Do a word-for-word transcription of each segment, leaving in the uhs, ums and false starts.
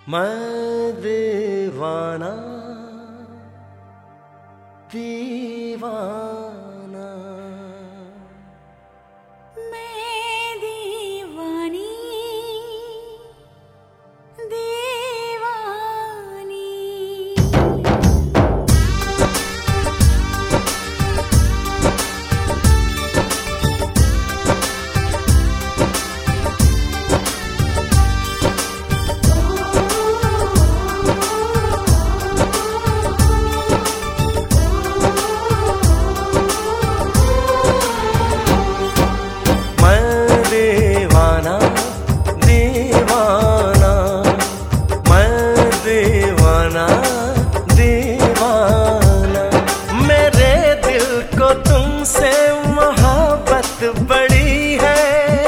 मैं दीवाना दीवाना मैं दीवानी दीवानी। तुमसे मोहब्बत बड़ी है,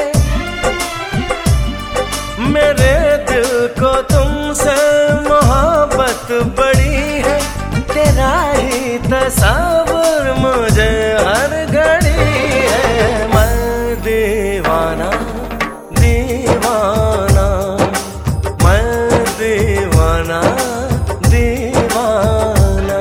मेरे दिल को तुमसे मोहब्बत बड़ी है। तेरा ही तस्वीर मुझे हर घड़ी है। मैं दीवाना दीवाना मैं दीवाना दीवाना।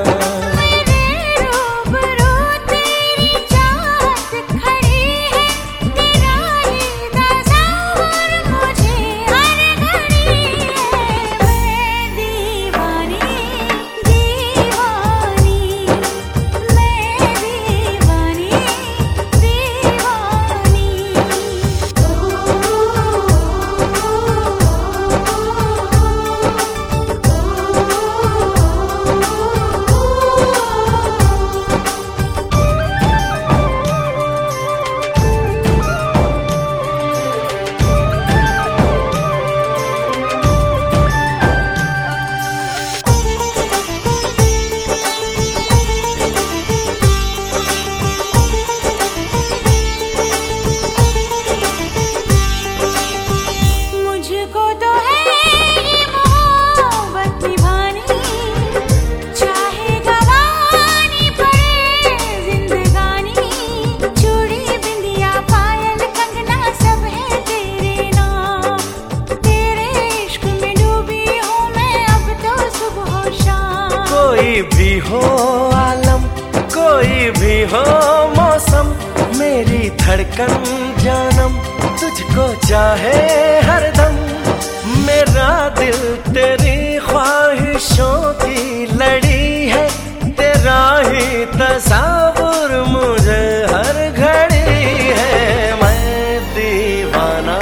कोई भी हो आलम, कोई भी हो मौसम, मेरी धड़कन जानम तुझको चाहे हरदम। मेरा दिल तेरी ख्वाहिशों की लड़ी है, तेरा ही तस्वीर मुझे हर घड़ी है। मैं दीवाना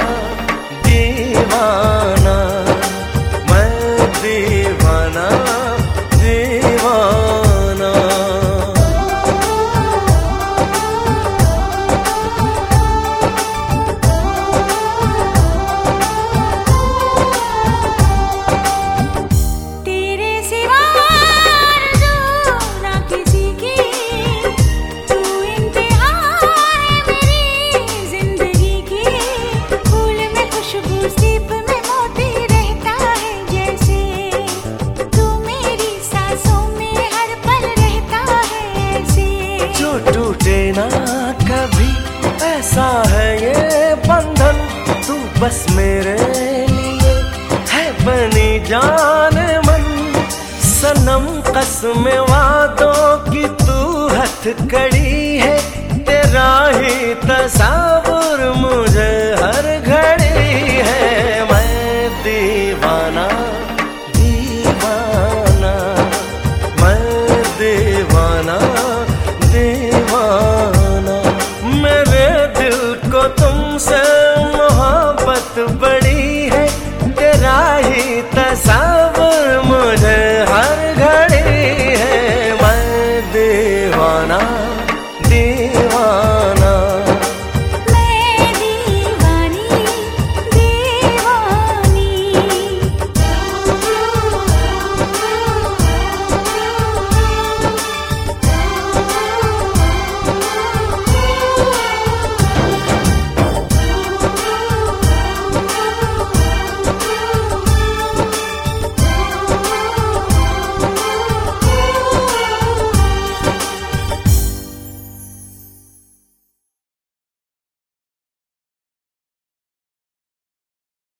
दीवाना मैं दीवाना दीवाना। तेरे सिवा ना किसी की, तू इंतहा है मेरी जिंदगी की। फूल में खुशबू सीप में मोती रहता है जैसे, तू मेरी सांसों में हर पल रहता है ऐसे। जो टूटे ना कभी ऐसा है ये बंधन, तू बस मेरे लिए है बनी जान मन। सनम कसम वादों की तू हथकड़ी है, तेरा ही तस्वीर मुझे हर घड़ी है। मैं दीवाना दीवाना मैं दीवाना दीवाना। मेरे दिल को तुमसे मोहब्बत बड़ी